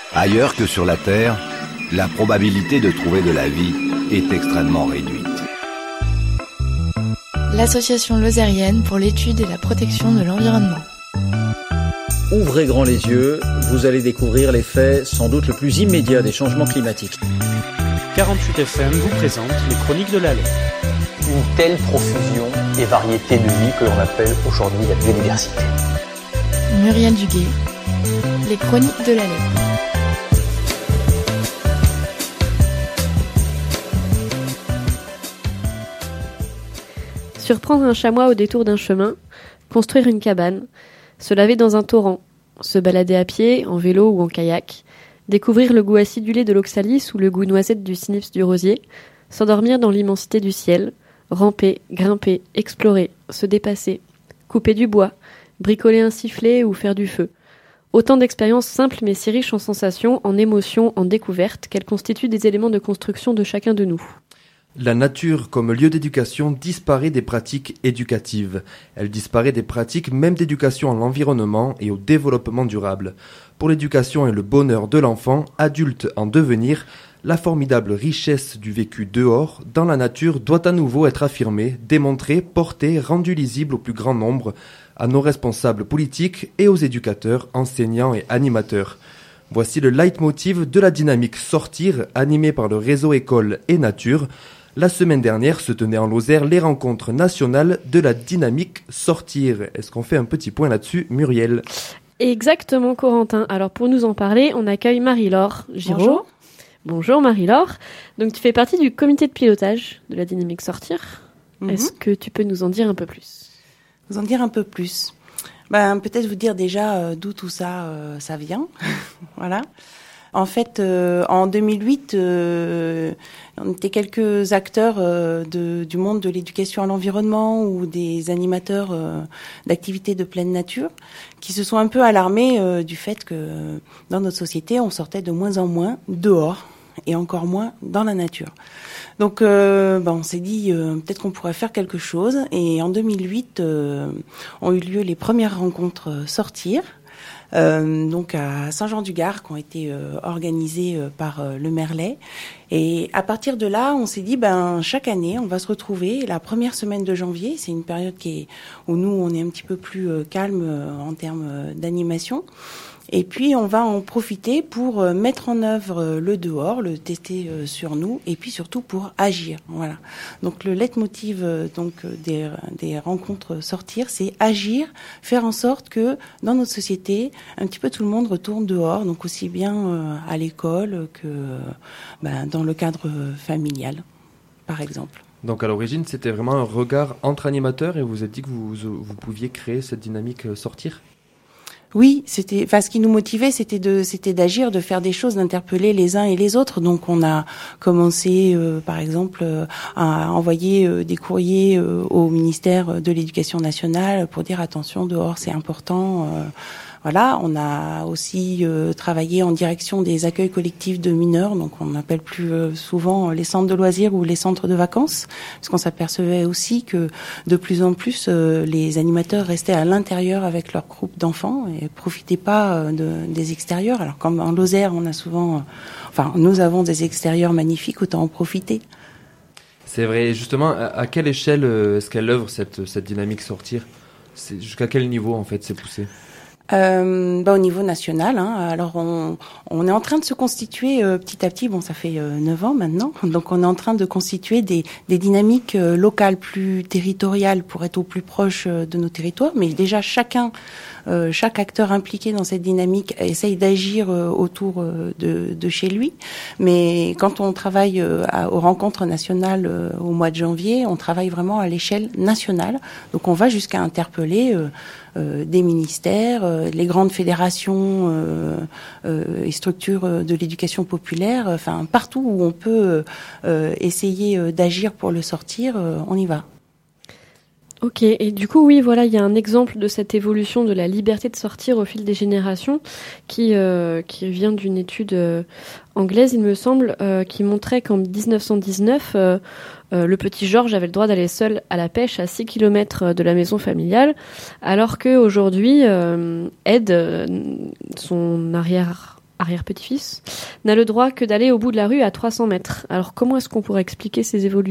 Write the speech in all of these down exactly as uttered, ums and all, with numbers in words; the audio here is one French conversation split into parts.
Ailleurs que sur la Terre, la probabilité de trouver de la vie est extrêmement réduite. L'Association lozérienne pour l'étude et la protection de l'environnement. Ouvrez grand les yeux, vous allez découvrir l'effet sans doute le plus immédiat des changements climatiques. quarante-huit F M vous présente les Chroniques de la Laine. Une telle profusion et variété de vie que l'on appelle aujourd'hui la biodiversité. Muriel Duguay, les Chroniques de la Laine. Surprendre un chamois au détour d'un chemin, construire une cabane, se laver dans un torrent, se balader à pied, en vélo ou en kayak, découvrir le goût acidulé de l'oxalis ou le goût noisette du cynips du rosier, s'endormir dans l'immensité du ciel, ramper, grimper, explorer, se dépasser, couper du bois, bricoler un sifflet ou faire du feu. Autant d'expériences simples mais si riches en sensations, en émotions, en découvertes, qu'elles constituent des éléments de construction de chacun de nous. La nature comme lieu d'éducation disparaît des pratiques éducatives. Elle disparaît des pratiques même d'éducation à l'environnement et au développement durable. Pour l'éducation et le bonheur de l'enfant, adulte en devenir, la formidable richesse du vécu dehors, dans la nature, doit à nouveau être affirmée, démontrée, portée, rendue lisible au plus grand nombre, à nos responsables politiques et aux éducateurs, enseignants et animateurs. Voici le leitmotiv de la dynamique Sortir, animée par le réseau École et Nature. La semaine dernière se tenaient en Lozère les rencontres nationales de la dynamique Sortir. Est-ce qu'on fait un petit point là-dessus, Muriel ? Exactement, Corentin. Alors pour nous en parler, on accueille Marie-Laure Giraud. Bonjour. Bonjour Marie-Laure. Donc tu fais partie du comité de pilotage de la dynamique Sortir. Mm-hmm. Est-ce que tu peux nous en dire un peu plus ? Vous en dire un peu plus. Ben peut-être vous dire déjà euh, d'où tout ça euh, ça vient. Voilà. En fait, euh, en deux mille huit, euh, on était quelques acteurs euh, de, du monde de l'éducation à l'environnement ou des animateurs euh, d'activités de pleine nature qui se sont un peu alarmés euh, du fait que dans notre société, on sortait de moins en moins dehors et encore moins dans la nature. Donc, euh, ben, on s'est dit euh, peut-être qu'on pourrait faire quelque chose. Et en deux mille huit, euh, ont eu lieu les premières rencontres euh, Sortir. Euh, donc à Saint-Jean-du-Gard, qui ont été euh, organisées euh, par euh, le Merlet. Et à partir de là, on s'est dit, ben chaque année, on va se retrouver la première semaine de janvier. C'est une période qui est, où nous, on est un petit peu plus euh, calme euh, en termes euh, d'animation. Et puis, on va en profiter pour euh, mettre en œuvre euh, le dehors, le tester euh, sur nous, et puis surtout pour agir. Voilà. Donc, le leitmotiv euh, donc des, des rencontres Sortir, c'est agir, faire en sorte que dans notre société, un petit peu tout le monde retourne dehors, donc aussi bien euh, à l'école que euh, ben, dans le cadre familial, par exemple. Donc à l'origine, c'était vraiment un regard entre animateurs et vous vous êtes dit que vous, vous pouviez créer cette dynamique Sortir ? Oui, c'était, enfin, ce qui nous motivait, c'était de, c'était d'agir, de faire des choses, d'interpeller les uns et les autres. Donc, on a commencé, euh, par exemple, euh, à envoyer euh, des courriers euh, au ministère de l'Éducation nationale pour dire attention, dehors, c'est important. Euh, Voilà, on a aussi euh, travaillé en direction des accueils collectifs de mineurs, donc on appelle plus euh, souvent les centres de loisirs ou les centres de vacances, parce qu'on s'apercevait aussi que de plus en plus euh, les animateurs restaient à l'intérieur avec leur groupe d'enfants et profitaient pas euh, de, des extérieurs. Alors comme en Lozère, on a souvent, euh, enfin nous avons des extérieurs magnifiques, autant en profiter. C'est vrai. Justement, à, à quelle échelle euh, est-ce qu'elle œuvre cette cette dynamique Sortir ? C'est jusqu'à quel niveau en fait c'est poussé ? Euh, bah, au niveau national, hein. Alors on, on est en train de se constituer euh, petit à petit. Bon, ça fait euh, neuf ans maintenant, donc on est en train de constituer des, des dynamiques euh, locales plus territoriales pour être au plus proche euh, de nos territoires. Mais déjà chacun, euh, chaque acteur impliqué dans cette dynamique essaye d'agir euh, autour euh, de, de chez lui. Mais quand on travaille euh, à, aux rencontres nationales euh, au mois de janvier, on travaille vraiment à l'échelle nationale. Donc on va jusqu'à interpeller euh, Euh, des ministères, euh, les grandes fédérations euh, euh, et structures de l'éducation populaire, enfin partout où on peut euh, essayer euh, d'agir pour le sortir, euh, on y va. Ok, et du coup, oui, voilà, il y a un exemple de cette évolution de la liberté de sortir au fil des générations qui, euh, qui vient d'une étude euh, anglaise, il me semble, euh, qui montrait qu'en dix-neuf cent dix-neuf, euh, euh, le petit Georges avait le droit d'aller seul à la pêche à six kilomètres de la maison familiale, alors qu'aujourd'hui, euh, Ed, son arrière arrière-petit-fils, n'a le droit que d'aller au bout de la rue à trois cents mètres. Alors comment est-ce qu'on pourrait expliquer ces évolutions ?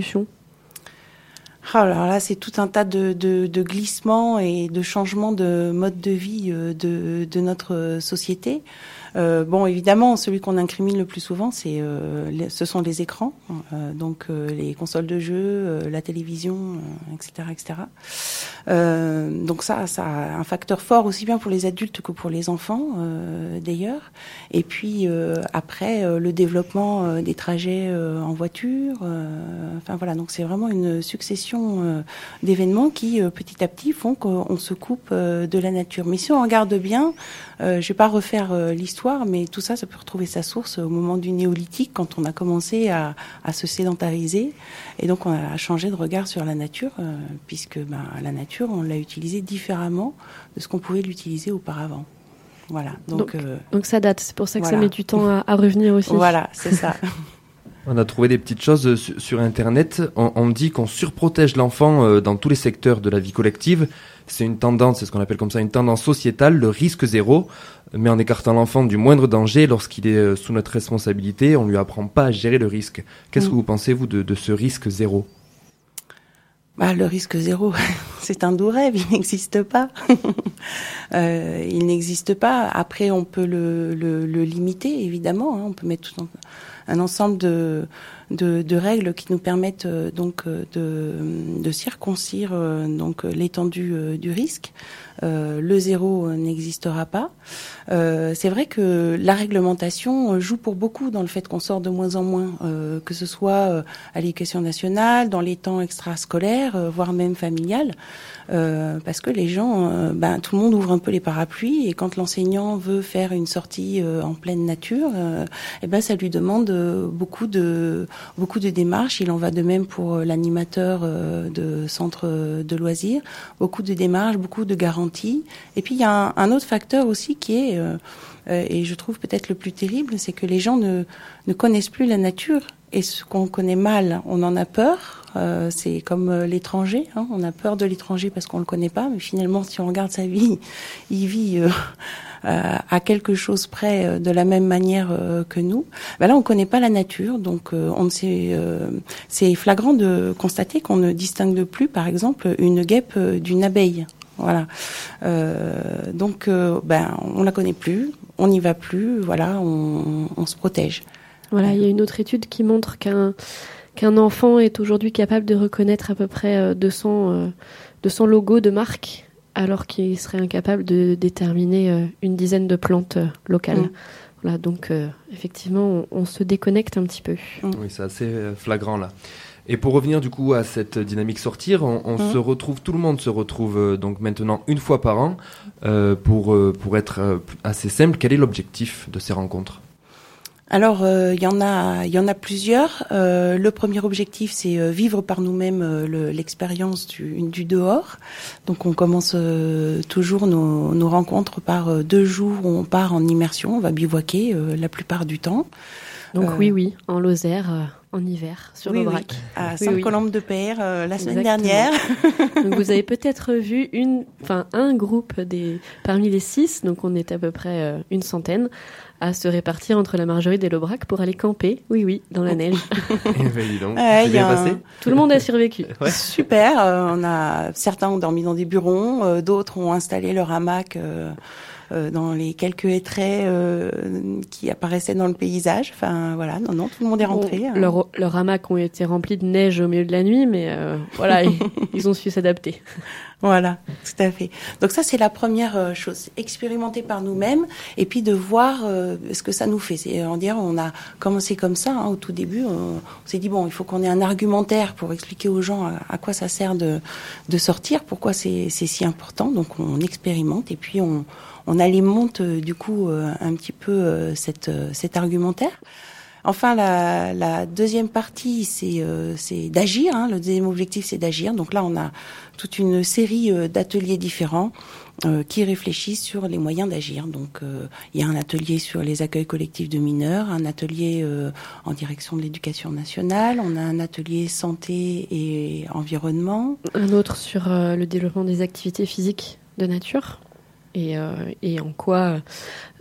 Oh, alors là, c'est tout un tas de, de, de glissements et de changements de mode de vie de, de notre société. Euh, bon, évidemment, celui qu'on incrimine le plus souvent, c'est, euh, les, ce sont les écrans, euh, donc euh, les consoles de jeux, euh, la télévision, euh, et cetera, et cetera. Euh, donc ça, ça a un facteur fort aussi bien pour les adultes que pour les enfants, euh, d'ailleurs. Et puis euh, après, euh, le développement euh, des trajets euh, en voiture. Euh, enfin voilà, donc c'est vraiment une succession euh, d'événements qui, euh, petit à petit, font qu'on se coupe euh, de la nature. Mais si on regarde bien, euh, je vais pas refaire euh, l'histoire, mais tout ça, ça peut retrouver sa source au moment du néolithique, quand on a commencé à, à se sédentariser, et donc on a changé de regard sur la nature, euh, puisque ben, la nature, on l'a utilisée différemment de ce qu'on pouvait l'utiliser auparavant. Voilà. Donc, donc, euh, donc ça date, c'est pour ça que voilà. ça met du temps à, à revenir aussi. Voilà, c'est ça. On a trouvé des petites choses sur, sur Internet. On, on dit qu'on surprotège l'enfant euh, dans tous les secteurs de la vie collective. C'est une tendance, c'est ce qu'on appelle comme ça une tendance sociétale, le risque zéro. Mais en écartant l'enfant du moindre danger, lorsqu'il est euh, sous notre responsabilité, on lui apprend pas à gérer le risque. Qu'est-ce mmh. que vous pensez, vous, de, de ce risque zéro ? Bah, le risque zéro, c'est un doux rêve, il n'existe pas. euh, il n'existe pas. Après, on peut le, le, le limiter, évidemment. Hein. On peut mettre tout un, un ensemble de, de, de règles qui nous permettent euh, donc de, de circoncire euh, donc l'étendue euh, du risque. Euh, le zéro n'existera pas. Euh, c'est vrai que la réglementation joue pour beaucoup dans le fait qu'on sort de moins en moins, euh, que ce soit euh, à l'éducation nationale, dans les temps extrascolaires, euh, voire même familiales, euh, parce que les gens, euh, ben, tout le monde ouvre un peu les parapluies, et quand l'enseignant veut faire une sortie euh, en pleine nature, euh, et ben ça lui demande euh, beaucoup de beaucoup de démarches. Il en va de même pour l'animateur euh, de centre de loisirs, beaucoup de démarches, beaucoup de garanties. Et puis il y a un, un autre facteur aussi qui est, euh, euh, et je trouve peut-être le plus terrible, c'est que les gens ne, ne connaissent plus la nature. Et ce qu'on connaît mal, on en a peur. Euh, c'est comme euh, l'étranger, hein, on a peur de l'étranger parce qu'on le connaît pas. Mais finalement, si on regarde sa vie, il vit euh, euh, à quelque chose près euh, de la même manière euh, que nous. Ben là, on connaît pas la nature, donc euh, on ne sait. Euh, c'est flagrant de constater qu'on ne distingue plus, par exemple, une guêpe euh, d'une abeille. Voilà. Euh, donc, euh, ben, on la connaît plus, on n'y va plus. Voilà, on, on se protège. Voilà, il y a une autre étude qui montre qu'un qu'un enfant est aujourd'hui capable de reconnaître à peu près deux cents logos de marques, alors qu'il serait incapable de déterminer une dizaine de plantes locales. Mmh. Voilà, donc euh, effectivement, on, on se déconnecte un petit peu. Mmh. Oui, c'est assez flagrant là. Et pour revenir du coup à cette dynamique sortir, on, on mmh. se retrouve, tout le monde se retrouve euh, donc maintenant une fois par an. Euh, pour, euh, pour être euh, assez simple, quel est l'objectif de ces rencontres ? Alors, il euh, y en a, il y en a plusieurs. Euh, le premier objectif, c'est euh, vivre par nous-mêmes euh, le, l'expérience du, du dehors. Donc, on commence euh, toujours nos, nos rencontres par euh, deux jours où on part en immersion. On va bivouaquer euh, la plupart du temps. Donc euh, oui, oui, en Lozère, euh, en hiver, sur oui, l'Aubrac. Oui, à oui, Saint-Colombe-de-Père euh, la semaine Exactement. dernière. Donc vous avez peut-être vu une, enfin un groupe des parmi les six, donc on est à peu près euh, une centaine, à se répartir entre la Margeride et l'Aubrac pour aller camper. Oui, oui, dans la neige. Et ben, dis donc, ouais, c'est bien un... passé. Tout le monde a survécu. Ouais. Super. Euh, on a certains ont dormi dans des burons, euh, d'autres ont installé leur hamac. Euh, Euh, dans les quelques hêtraies euh, qui apparaissaient dans le paysage. Enfin, voilà, non, non, tout le monde est rentré. Bon, hein. Leurs leur hamacs ont été remplis de neige au milieu de la nuit, mais euh, voilà, ils, ils ont su s'adapter. Voilà, tout à fait. Donc ça, c'est la première euh, chose, expérimenter par nous-mêmes et puis de voir euh, ce que ça nous fait. C'est, on dirait, on a commencé comme ça hein, au tout début. On, on s'est dit bon, il faut qu'on ait un argumentaire pour expliquer aux gens à, à quoi ça sert de de sortir, pourquoi c'est c'est si important. Donc on expérimente et puis on on alimente euh, du coup euh, un petit peu euh, cette euh, cet argumentaire. Enfin, la, la deuxième partie, c'est, euh, c'est d'agir. Hein. Le deuxième objectif, c'est d'agir. Donc là, on a toute une série euh, d'ateliers différents euh, qui réfléchissent sur les moyens d'agir. Donc, euh, il y a un atelier sur les accueils collectifs de mineurs, un atelier euh, en direction de l'éducation nationale, on a un atelier santé et environnement. Un autre sur euh, le développement des activités physiques de nature et, euh, et en quoi...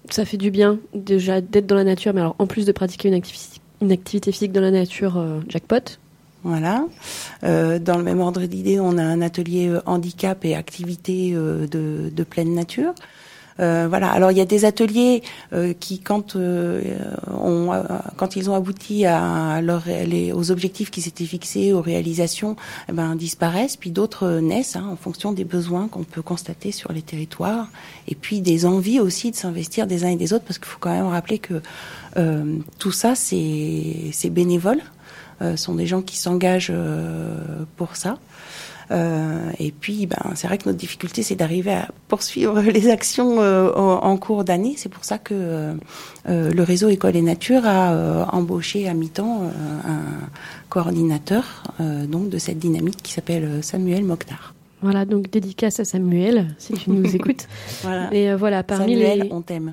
ça fait du bien déjà d'être dans la nature, mais alors en plus de pratiquer une, activi- une activité physique dans la nature, euh, jackpot. Voilà. Euh, dans le même ordre d'idée, on a un atelier euh, handicap et activités euh, de, de pleine nature. Euh, voilà. Alors il y a des ateliers euh, qui, quand euh, ont, euh, quand ils ont abouti à leur, les, aux objectifs qui s'étaient fixés, aux réalisations, eh ben disparaissent. Puis d'autres euh, naissent hein, en fonction des besoins qu'on peut constater sur les territoires, et puis des envies aussi de s'investir des uns et des autres, parce qu'il faut quand même rappeler que euh, tout ça c'est, c'est bénévole. Euh, sont des gens qui s'engagent euh, pour ça. Euh, et puis, ben, c'est vrai que notre difficulté, c'est d'arriver à poursuivre les actions euh, en, en cours d'année. C'est pour ça que euh, euh, le réseau École et Nature a euh, embauché à mi-temps euh, un coordinateur euh, donc de cette dynamique qui s'appelle Samuel Mokhtar. Voilà, donc dédicace à Samuel, si tu nous écoutes. Voilà. Et euh, voilà, parmi Samuel, les... on t'aime.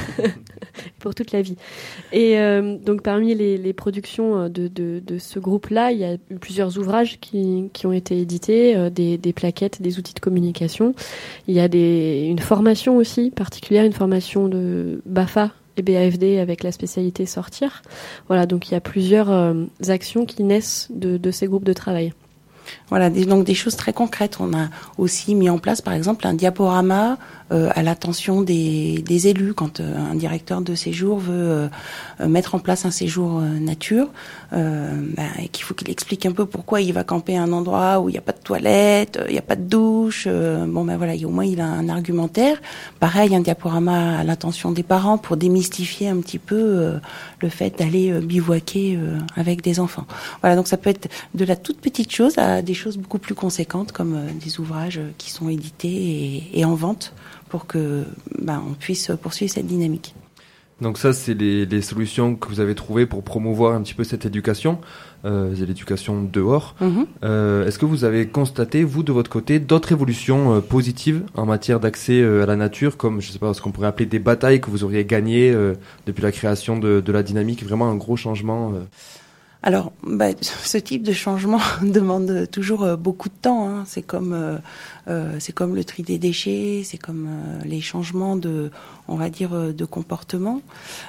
Pour toute la vie. Et euh, donc parmi les, les productions de, de, de ce groupe-là, il y a eu plusieurs ouvrages qui, qui ont été édités, euh, des, des plaquettes, des outils de communication. Il y a des, une formation aussi particulière, une formation de BAFA et B A F D avec la spécialité sortir. Voilà, donc il y a plusieurs euh, actions qui naissent de, de ces groupes de travail. Voilà, des, donc des choses très concrètes. On a aussi mis en place, par exemple, un diaporama euh, à l'attention des, des élus quand euh, un directeur de séjour veut euh, mettre en place un séjour euh, nature, euh, bah, et qu'il faut qu'il explique un peu pourquoi il va camper à un endroit où il n'y a pas de toilette, il n'y a pas de douche. Euh, bon, ben voilà, au moins il a un argumentaire. Pareil, un diaporama à l'attention des parents pour démystifier un petit peu euh, le fait d'aller euh, bivouaquer euh, avec des enfants. Voilà, donc ça peut être de la toute petite chose à des choses beaucoup plus conséquentes comme euh, des ouvrages euh, qui sont édités et, et en vente pour que bah, on puisse poursuivre cette dynamique. Donc ça, c'est les, les solutions que vous avez trouvées pour promouvoir un petit peu cette éducation, euh, c'est l'éducation dehors. Mm-hmm. Euh, est-ce que vous avez constaté, vous, de votre côté, d'autres évolutions euh, positives en matière d'accès euh, à la nature, comme, je sais pas, ce qu'on pourrait appeler des batailles que vous auriez gagnées euh, depuis la création de, de la dynamique, vraiment un gros changement euh. Alors, bah, ce type de changement demande toujours euh, beaucoup de temps. Hein. C'est comme, euh, euh, c'est comme le tri des déchets, c'est comme euh, les changements de, on va dire, euh, de comportement.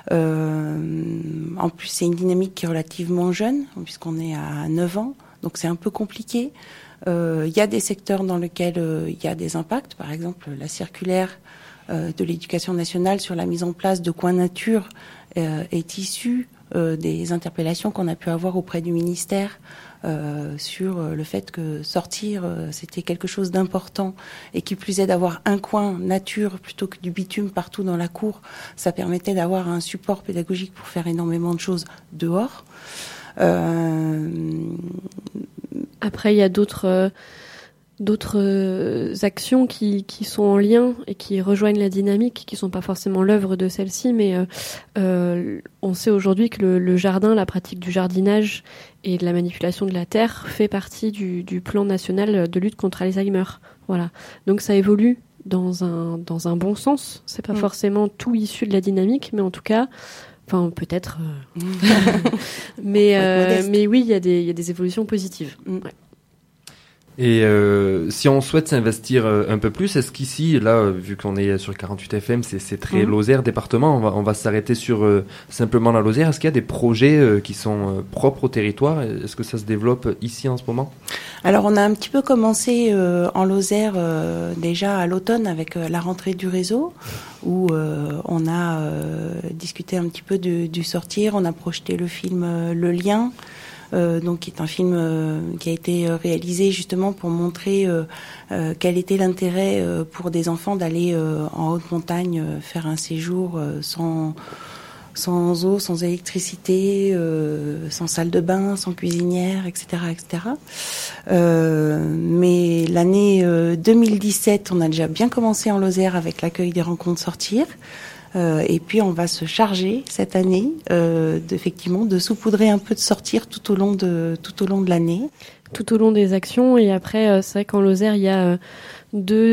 Euh, en plus, c'est une dynamique qui est relativement jeune, puisqu'on est à neuf ans, donc c'est un peu compliqué. Euh, il y a des secteurs dans lesquels euh, il y a des impacts, par exemple la circulaire euh, de l'Éducation nationale sur la mise en place de coins nature euh, est issue Euh, des interpellations qu'on a pu avoir auprès du ministère euh, sur euh, le fait que sortir, euh, c'était quelque chose d'important, et qui plus est d'avoir un coin nature plutôt que du bitume partout dans la cour. Ça permettait d'avoir un support pédagogique pour faire énormément de choses dehors. Euh... Après, il y a d'autres... Euh... d'autres euh, actions qui, qui sont en lien et qui rejoignent la dynamique, qui sont pas forcément l'œuvre de celle-ci, mais euh, euh, on sait aujourd'hui que le, le jardin, la pratique du jardinage et de la manipulation de la terre fait partie du, du plan national de lutte contre Alzheimer. Voilà. Donc ça évolue dans un, dans un bon sens. C'est pas mmh. forcément tout issu de la dynamique, mais en tout cas, enfin peut-être. Euh... mais, euh, mais oui, il y a des, il y a des évolutions positives. Mmh. Ouais. Et euh, si on souhaite s'investir euh, un peu plus, est-ce qu'ici, là, euh, vu qu'on est sur quarante-huit F M, c'est, c'est très mmh. Lozère département, on va, on va s'arrêter sur euh, simplement la Lozère. Est-ce qu'il y a des projets euh, qui sont euh, propres au territoire ? Est-ce que ça se développe ici en ce moment ? Alors, on a un petit peu commencé euh, en Lozère euh, déjà à l'automne avec euh, la rentrée du réseau, où euh, on a euh, discuté un petit peu de, du sortir, on a projeté le film euh, Le Lien. Euh, donc qui est un film euh, qui a été réalisé justement pour montrer euh, euh, quel était l'intérêt euh, pour des enfants d'aller euh, en haute montagne euh, faire un séjour euh, sans sans eau, sans électricité, euh, sans salle de bain, sans cuisinière, et cetera, et cetera. Euh, mais l'année euh, deux mille dix-sept, on a déjà bien commencé en Lozère avec l'accueil des rencontres sortir. Euh, et puis on va se charger cette année, euh, d'effectivement, de saupoudrer un peu de sortir tout au long de tout au long de l'année, tout au long des actions. Et après, euh, c'est vrai qu'en Lozère, il y a euh, deux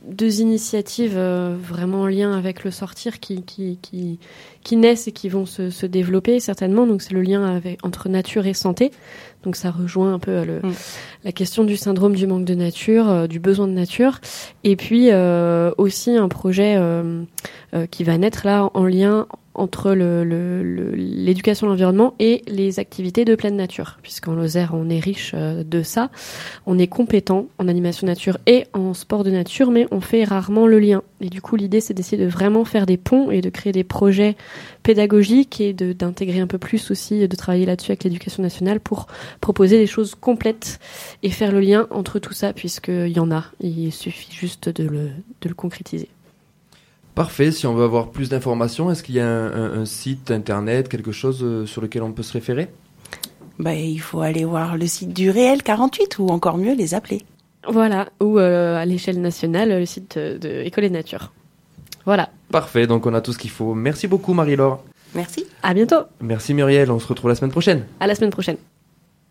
deux initiatives euh, vraiment en lien avec le sortir qui, qui, qui, qui naissent et qui vont se, se développer certainement. Donc c'est le lien avec, entre nature et santé. Donc ça rejoint un peu le, mmh. la question du syndrome du manque de nature, euh, du besoin de nature. Et puis euh, aussi un projet euh, euh, qui va naître là en lien entre le, le, le, l'éducation à l'environnement et les activités de pleine nature, puisqu'en Lozère, on est riche de ça. On est compétent en animation nature et en sport de nature, mais on fait rarement le lien. Et du coup, l'idée, c'est d'essayer de vraiment faire des ponts et de créer des projets pédagogiques et de, d'intégrer un peu plus aussi, de travailler là-dessus avec l'éducation nationale pour proposer des choses complètes et faire le lien entre tout ça, puisqu'il y en a. Il suffit juste de le, de le concrétiser. Parfait. Si on veut avoir plus d'informations, est-ce qu'il y a un, un, un site internet, quelque chose sur lequel on peut se référer ? Bah, il faut aller voir le site du Réel quarante-huit ou encore mieux les appeler. Voilà, ou euh, à l'échelle nationale, le site de École et Nature. Voilà. Parfait, donc on a tout ce qu'il faut. Merci beaucoup Marie-Laure. Merci. À bientôt. Merci Muriel, on se retrouve la semaine prochaine. À la semaine prochaine.